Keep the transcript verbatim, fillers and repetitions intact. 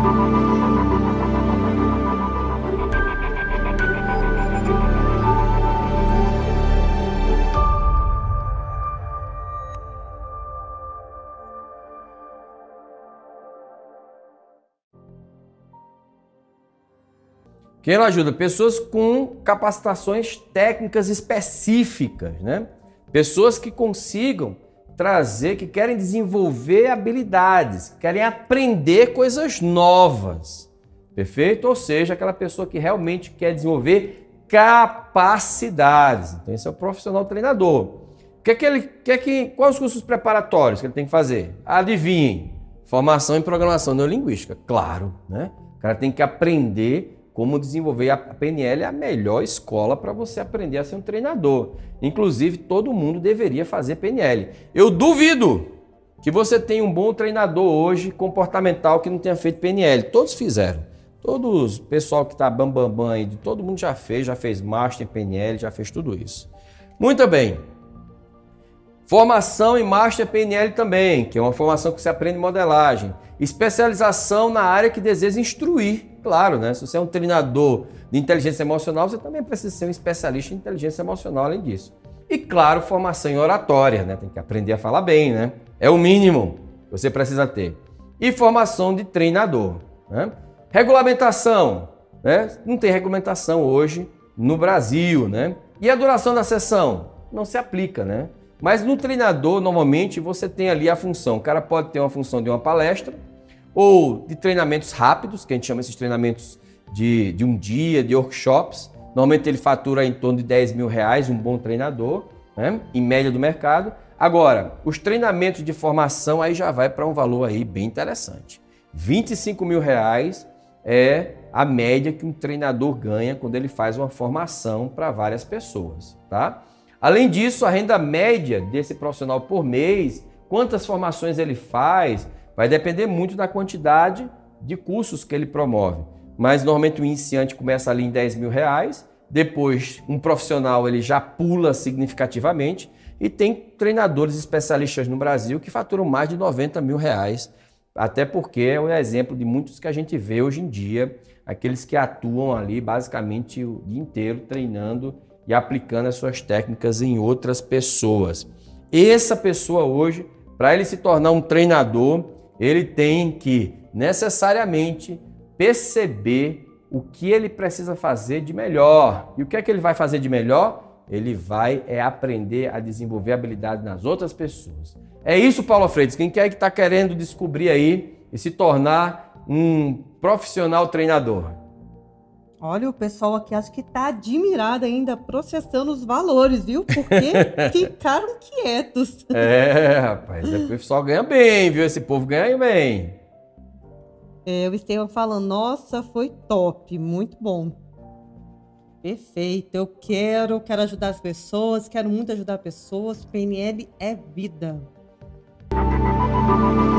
Quem ela ajuda? Pessoas com capacitações técnicas específicas, né? Pessoas que consigam trazer, que querem desenvolver habilidades, que querem aprender coisas novas, perfeito? Ou seja, aquela pessoa que realmente quer desenvolver capacidades. Então esse é o profissional treinador. O que é que ele, que é que, quais os cursos preparatórios que ele tem que fazer? Adivinhem, formação em programação neurolinguística, claro, né? O cara tem que aprender como desenvolver. A P N L é a melhor escola para você aprender a ser um treinador. Inclusive, todo mundo deveria fazer P N L. Eu duvido que você tenha um bom treinador hoje comportamental que não tenha feito P N L. Todos fizeram. Todos, o pessoal que está bambambam bam, bam aí, todo mundo já fez, já fez Master em P N L, já fez tudo isso. Muito bem. Formação em Master P N L também, que é uma formação que você aprende modelagem. Especialização na área que deseja instruir. Claro, né? Se você é um treinador de inteligência emocional, você também precisa ser um especialista em inteligência emocional além disso. E claro, formação em oratória, né? Tem que aprender a falar bem, né? É o mínimo que você precisa ter. E formação de treinador, né? Regulamentação, né? Não tem regulamentação hoje no Brasil, né? E a duração da sessão? Não se aplica, né? Mas no treinador, normalmente, você tem ali a função. O cara pode ter uma função de uma palestra ou de treinamentos rápidos, que a gente chama esses treinamentos de, de um dia, de workshops. Normalmente ele fatura em torno de dez mil reais, um bom treinador, né? Em média do mercado. Agora, os treinamentos de formação aí já vai para um valor aí bem interessante. vinte e cinco mil reais é a média que um treinador ganha quando ele faz uma formação para várias pessoas, tá? Além disso, a renda média desse profissional por mês, quantas formações ele faz, vai depender muito da quantidade de cursos que ele promove. Mas normalmente o iniciante começa ali em dez mil reais, depois um profissional ele já pula significativamente e tem treinadores especialistas no Brasil que faturam mais de noventa mil reais, até porque é um exemplo de muitos que a gente vê hoje em dia, aqueles que atuam ali basicamente o dia inteiro treinando e aplicando as suas técnicas em outras pessoas. Essa pessoa hoje, para ele se tornar um treinador, ele tem que necessariamente perceber o que ele precisa fazer de melhor. E o que é que ele vai fazer de melhor? Ele vai é aprender a desenvolver habilidade nas outras pessoas. É isso, Paulo Freitas. Quem quer que está querendo descobrir aí e se tornar um profissional treinador? Olha, o pessoal aqui acho que está admirado ainda processando os valores, viu? Porque ficaram quietos. É, rapaz, o pessoal ganha bem, viu? Esse povo ganha bem. É, o Estevam falando, nossa, foi top, muito bom. Perfeito, eu quero, quero ajudar as pessoas, quero muito ajudar pessoas, P N L é vida.